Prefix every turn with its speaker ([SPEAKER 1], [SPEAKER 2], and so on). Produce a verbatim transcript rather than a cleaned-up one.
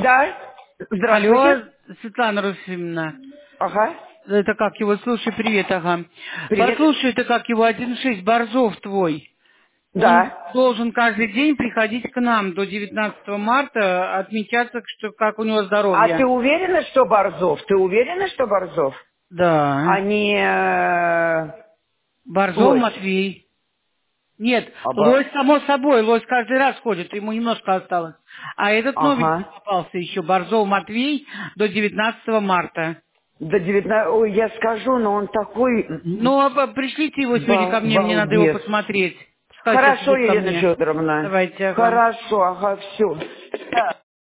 [SPEAKER 1] Да.
[SPEAKER 2] Алло,
[SPEAKER 1] Здравствуйте.
[SPEAKER 2] Светлана Русимовна.
[SPEAKER 1] Ага.
[SPEAKER 2] Это как его, слушай, привет, ага.
[SPEAKER 1] Привет.
[SPEAKER 2] Послушай, это как его один шесть Борзов твой. Он
[SPEAKER 1] Да.
[SPEAKER 2] должен каждый день приходить к нам до девятнадцатого марта, отмечаться, что, как у него
[SPEAKER 1] А ты
[SPEAKER 2] здоровье.
[SPEAKER 1] уверена, что Борзов? Ты уверена, что Борзов?
[SPEAKER 2] Да.
[SPEAKER 1] А не э,
[SPEAKER 2] Борзов
[SPEAKER 1] Лось?
[SPEAKER 2] Матвей. Нет,
[SPEAKER 1] А Бо-
[SPEAKER 2] лось само собой, лось каждый раз ходит, ему немножко осталось. А этот новенький
[SPEAKER 1] Ага.
[SPEAKER 2] попался еще, Борзов Матвей, до девятнадцатого марта.
[SPEAKER 1] До девятнадцатого... Ой, я скажу, но он такой м,
[SPEAKER 2] Ну, а б- пришлите его сегодня ко
[SPEAKER 1] бал-
[SPEAKER 2] мне, мне надо его
[SPEAKER 1] балбес.
[SPEAKER 2] посмотреть. Пускай сейчас
[SPEAKER 1] Хорошо,
[SPEAKER 2] идет ко
[SPEAKER 1] Елена
[SPEAKER 2] мне.
[SPEAKER 1] Федоровна.
[SPEAKER 2] Давайте, ага.
[SPEAKER 1] Хорошо, ага, все.